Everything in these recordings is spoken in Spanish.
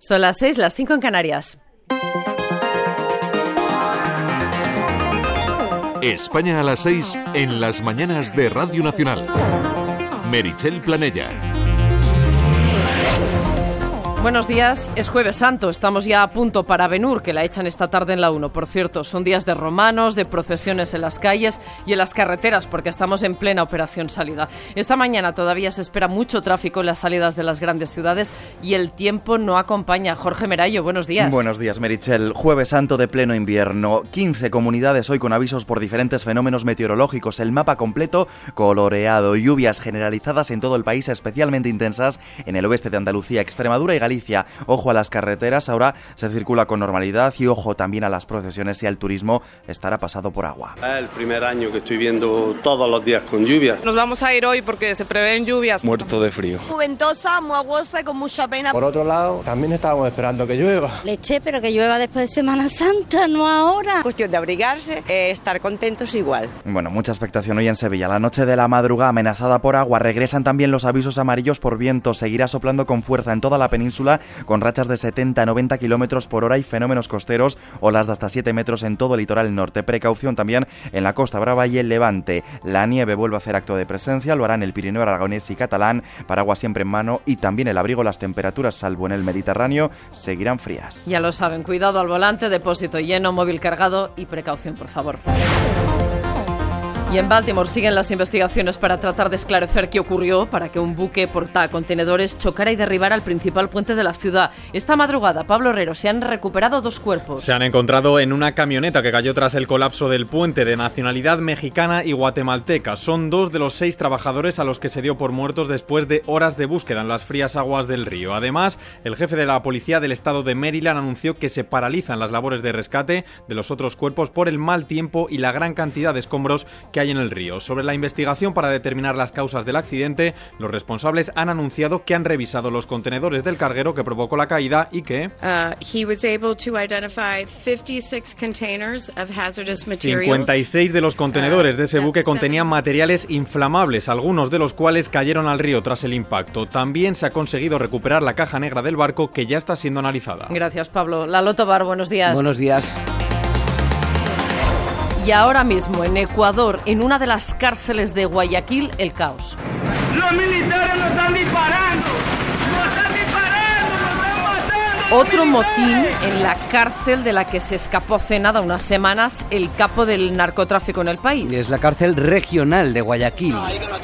Son las 6, las 5 en Canarias. España a las 6 en las mañanas de Radio Nacional. Meritxell Planella. Buenos días, es Jueves Santo, estamos ya a punto para Ben-Hur, que la echan esta tarde en la 1. Por cierto, son días de romanos, de procesiones en las calles y en las carreteras, porque estamos en plena operación salida. Esta mañana todavía se espera mucho tráfico en las salidas de las grandes ciudades y el tiempo no acompaña. Jorge Merayo, buenos días. Buenos días, Meritxell. Jueves Santo de pleno invierno. 15 comunidades hoy con avisos por diferentes fenómenos meteorológicos. El mapa completo coloreado. Lluvias generalizadas en todo el país, especialmente intensas en el oeste de Andalucía, Extremadura y Galicia. Ojo a las carreteras, ahora se circula con normalidad y ojo también a las procesiones y al turismo, estará pasado por agua. Es el primer año que estoy viendo todos los días con lluvias. Nos vamos a ir hoy porque se prevén lluvias. Muerto de frío. Muy ventosa, muy aguosa y con mucha pena. Por otro lado, también estábamos esperando que llueva. Leche, pero que llueva después de Semana Santa, no ahora. Cuestión de abrigarse, estar contentos igual. Bueno, mucha expectación hoy en Sevilla. La noche de la madrugada amenazada por agua. Regresan también los avisos amarillos por viento. Seguirá soplando con fuerza en toda la península, con rachas de 70 a 90 kilómetros por hora y fenómenos costeros, olas de hasta 7 metros en todo el litoral norte. Precaución también en la Costa Brava y el Levante. La nieve vuelve a hacer acto de presencia, lo hará en el Pirineo aragonés y catalán, paraguas siempre en mano y también el abrigo. Las temperaturas, salvo en el Mediterráneo, seguirán frías. Ya lo saben, cuidado al volante, depósito lleno, móvil cargado y precaución, por favor. Y en Baltimore siguen las investigaciones para tratar de esclarecer qué ocurrió para que un buque portacontenedores chocara y derribara el principal puente de la ciudad. Esta madrugada, Pablo Herrero, se han recuperado 2 cuerpos. Se han encontrado en una camioneta que cayó tras el colapso del puente, de nacionalidad mexicana y guatemalteca. Son 2 de los 6 trabajadores a los que se dio por muertos después de horas de búsqueda en las frías aguas del río. Además, el jefe de la policía del estado de Maryland anunció que se paralizan las labores de rescate de los otros cuerpos por el mal tiempo y la gran cantidad de escombros que hay en el río. Sobre la investigación para determinar las causas del accidente, los responsables han anunciado que han revisado los contenedores del carguero que provocó la caída y que 56 de los contenedores de ese buque contenían materiales inflamables, algunos de los cuales cayeron al río tras el impacto. También se ha conseguido recuperar la caja negra del barco, que ya está siendo analizada. Gracias, Pablo. Lalo Tobar, buenos días. Buenos días. Y ahora mismo, en Ecuador, en una de las cárceles de Guayaquil, el caos. ¡Los militares nos están disparando! ¡Nos están disparando! ¡Nos están matando! Otro motín en la cárcel de la que se escapó hace nada, unas semanas, el capo del narcotráfico en el país. Es la cárcel regional de Guayaquil.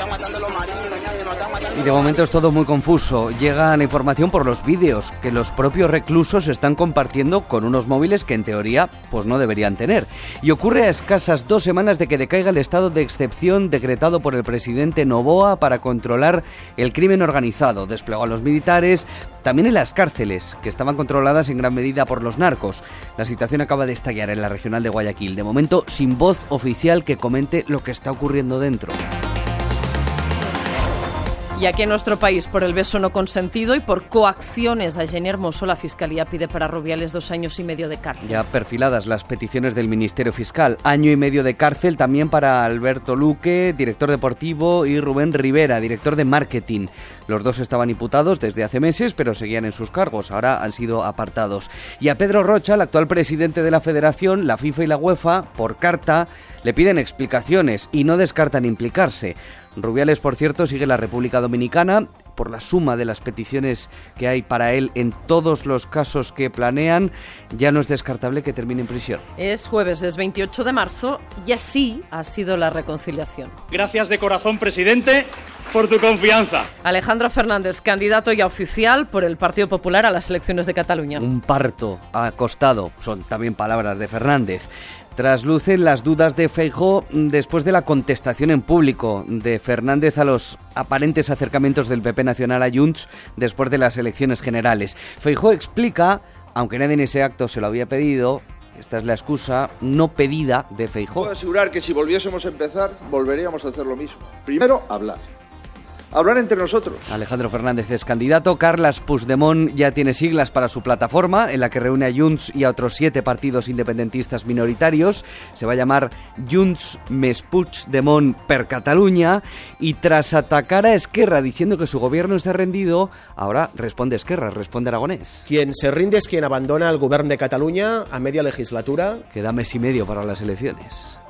Y de momento es todo muy confuso. Llega la información por los vídeos que los propios reclusos están compartiendo con unos móviles que en teoría pues no deberían tener. Y ocurre a escasas 2 semanas de que decaiga el estado de excepción decretado por el presidente Noboa para controlar el crimen organizado. Desplegó a los militares, también en las cárceles, que estaban controladas en gran medida por los narcos. La situación acaba de estallar en la regional de Guayaquil. De momento, sin voz oficial que comente lo que está ocurriendo dentro. Y aquí en nuestro país, por el beso no consentido y por coacciones a Jenny Hermoso, la Fiscalía pide para Rubiales 2 años y medio de cárcel. Ya perfiladas las peticiones del Ministerio Fiscal. 1 año y medio de cárcel también para Alberto Luque, director deportivo, y Rubén Rivera, director de marketing. Los 2 estaban imputados desde hace meses, pero seguían en sus cargos. Ahora han sido apartados. Y a Pedro Rocha, el actual presidente de la Federación, la FIFA y la UEFA, por carta, le piden explicaciones y no descartan implicarse. Rubiales, por cierto, sigue en la República Dominicana por la suma de las peticiones que hay para él en todos los casos que planean. Ya no es descartable que termine en prisión. Es jueves, es 28 de marzo y así ha sido la reconciliación. Gracias de corazón, presidente, por tu confianza. Alejandro Fernández, candidato ya oficial por el Partido Popular a las elecciones de Cataluña. Un parto ha costado, son también palabras de Fernández. Traslucen las dudas de Feijóo después de la contestación en público de Fernández a los aparentes acercamientos del PP Nacional a Junts después de las elecciones generales. Feijóo explica, aunque nadie en ese acto se lo había pedido, esta es la excusa no pedida de Feijóo. Puedo asegurar que si volviésemos a empezar, volveríamos a hacer lo mismo. Primero, hablar. hablar entre nosotros. Alejandro Fernández es candidato. Carles Puigdemont ya tiene siglas para su plataforma, en la que reúne a Junts y a otros 7 partidos independentistas minoritarios. Se va a llamar Junts més Puigdemont per Catalunya. Y tras atacar a Esquerra diciendo que su gobierno está rendido, ahora responde Esquerra, responde Aragonés. Quien se rinde es quien abandona el gobierno de Cataluña a media legislatura. Queda mes y medio para las elecciones.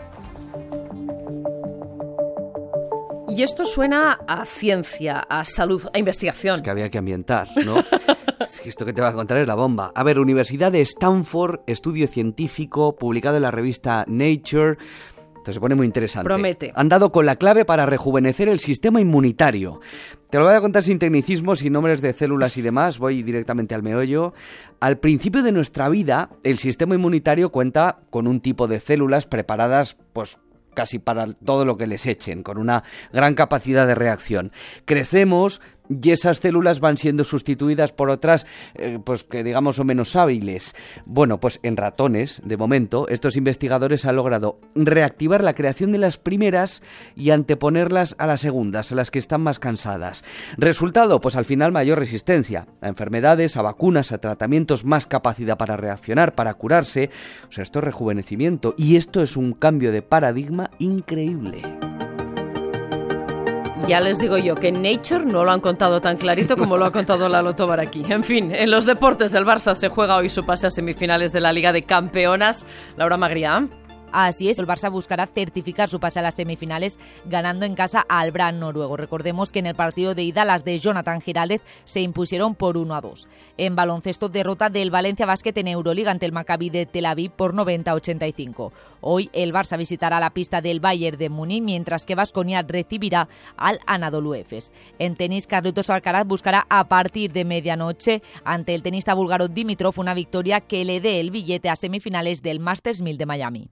Y esto suena a ciencia, a salud, a investigación. Es que había que ambientar, ¿no? Sí, esto que te va a contar es la bomba. A ver, Universidad de Stanford, estudio científico publicado en la revista Nature. Esto se pone muy interesante. Promete. Han dado con la clave para rejuvenecer el sistema inmunitario. Te lo voy a contar sin tecnicismos, sin nombres de células y demás. Voy directamente al meollo. Al principio de nuestra vida, el sistema inmunitario cuenta con un tipo de células preparadas, pues, casi para todo lo que les echen, con una gran capacidad de reacción. Crecemos y esas células van siendo sustituidas por otras, pues que digamos son menos hábiles. Bueno, pues en ratones, de momento, estos investigadores han logrado reactivar la creación de las primeras y anteponerlas a las segundas, a las que están más cansadas. Resultado, pues al final mayor resistencia a enfermedades, a vacunas, a tratamientos, más capacidad para reaccionar, para curarse. O sea, esto es rejuvenecimiento y esto es un cambio de paradigma increíble. Ya les digo yo que en Nature no lo han contado tan clarito como lo ha contado Lalo Tobar aquí. En fin, en los deportes el Barça se juega hoy su pase a semifinales de la Liga de Campeonas. Laura Magrià. Así es, el Barça buscará certificar su pase a las semifinales ganando en casa al Brann noruego. Recordemos que en el partido de ida las de Jonathan Giraldez se impusieron por 1-2. En baloncesto, derrota del Valencia Basket en Euroliga ante el Maccabi de Tel Aviv por 90-85. Hoy el Barça visitará la pista del Bayern de Múnich, mientras que Baskonia recibirá al Anadolu Efes. En tenis, Carlitos Alcaraz buscará a partir de medianoche ante el tenista búlgaro Dimitrov una victoria que le dé el billete a semifinales del Masters 1000 de Miami.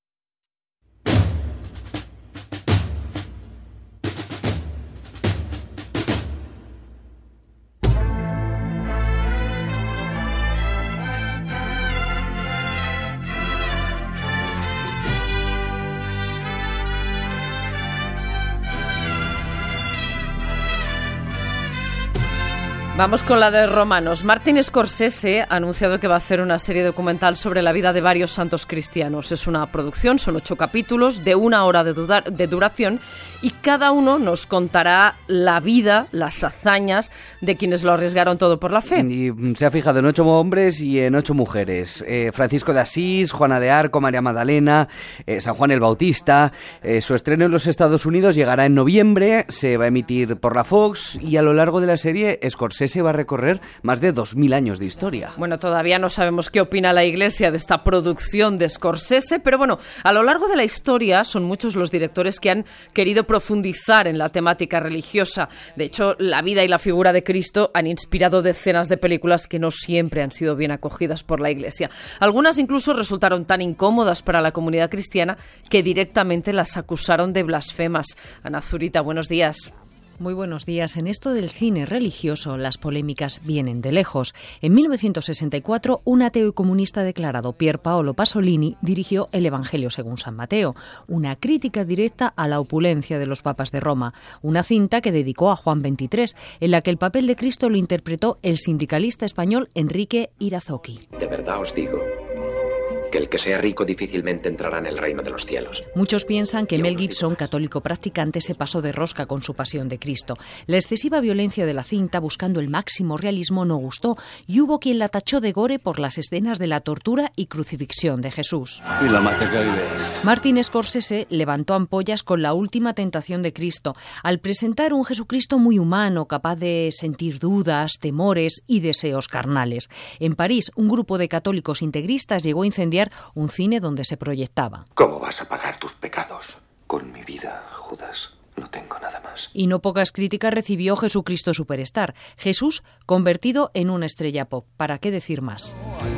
Vamos con la de romanos. Martin Scorsese ha anunciado que va a hacer una serie documental sobre la vida de varios santos cristianos. Es una producción, son 8 capítulos de 1 hora de duración y cada uno nos contará la vida, las hazañas de quienes lo arriesgaron todo por la fe. Y se ha fijado en 8 hombres y en 8 mujeres. Francisco de Asís, Juana de Arco, María Magdalena, San Juan el Bautista. Su estreno en los Estados Unidos llegará en noviembre, se va a emitir por la Fox y a lo largo de la serie Scorsese va a recorrer más de 2000 años de historia. Bueno, todavía no sabemos qué opina la Iglesia de esta producción de Scorsese, pero bueno, a lo largo de la historia son muchos los directores que han querido profundizar en la temática religiosa. De hecho, la vida y la figura de Cristo han inspirado decenas de películas que no siempre han sido bien acogidas por la Iglesia. Algunas incluso resultaron tan incómodas para la comunidad cristiana que directamente las acusaron de blasfemas. Ana Zurita, buenos días. Muy buenos días. En esto del cine religioso, las polémicas vienen de lejos. En 1964, un ateo y comunista declarado, Pier Paolo Pasolini, dirigió El Evangelio según San Mateo, una crítica directa a la opulencia de los papas de Roma, una cinta que dedicó a Juan XXIII, en la que el papel de Cristo lo interpretó el sindicalista español Enrique Irazoqui. De verdad os digo que el que sea rico difícilmente entrará en el reino de los cielos. Muchos piensan que Mel Gibson, católico practicante, se pasó de rosca con su Pasión de Cristo. La excesiva violencia de la cinta, buscando el máximo realismo, no gustó y hubo quien la tachó de gore por las escenas de la tortura y crucifixión de Jesús. Y la mate que vives. Martin Scorsese levantó ampollas con La Última Tentación de Cristo, al presentar un Jesucristo muy humano, capaz de sentir dudas, temores y deseos carnales. En París, un grupo de católicos integristas llegó a incendiar un cine donde se proyectaba. ¿Cómo vas a pagar tus pecados? Con mi vida, Judas. No tengo nada más. Y no pocas críticas recibió Jesucristo Superstar. Jesús convertido en una estrella pop. ¿Para qué decir más?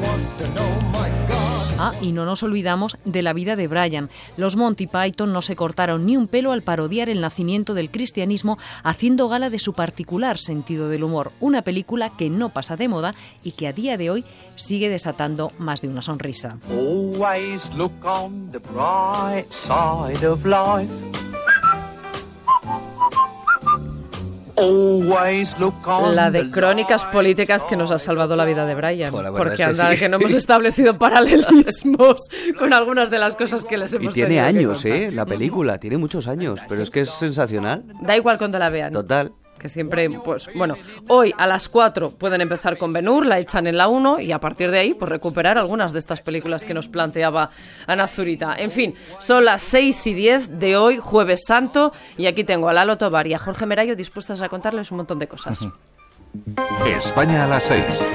Y no nos olvidamos de la vida de Brian. Los Monty Python no se cortaron ni un pelo al parodiar el nacimiento del cristianismo, haciendo gala de su particular sentido del humor. Una película que no pasa de moda y que a día de hoy sigue desatando más de una sonrisa. Always look on the bright side of life. La de crónicas políticas que nos ha salvado la vida de Brian, porque anda que no hemos establecido paralelismos con algunas de las cosas que les hemos Y tiene años, que la película, tiene muchos años, pero es que es sensacional. Da igual cuando la vean. Total. Que siempre, pues, bueno, hoy a las 4 pueden empezar con Ben-Hur, la echan en la 1 y a partir de ahí, pues recuperar algunas de estas películas que nos planteaba Ana Zurita. En fin, son las 6:10 de hoy, Jueves Santo, y aquí tengo a Lalo Tobar y a Jorge Merayo dispuestas a contarles un montón de cosas. España a las 6.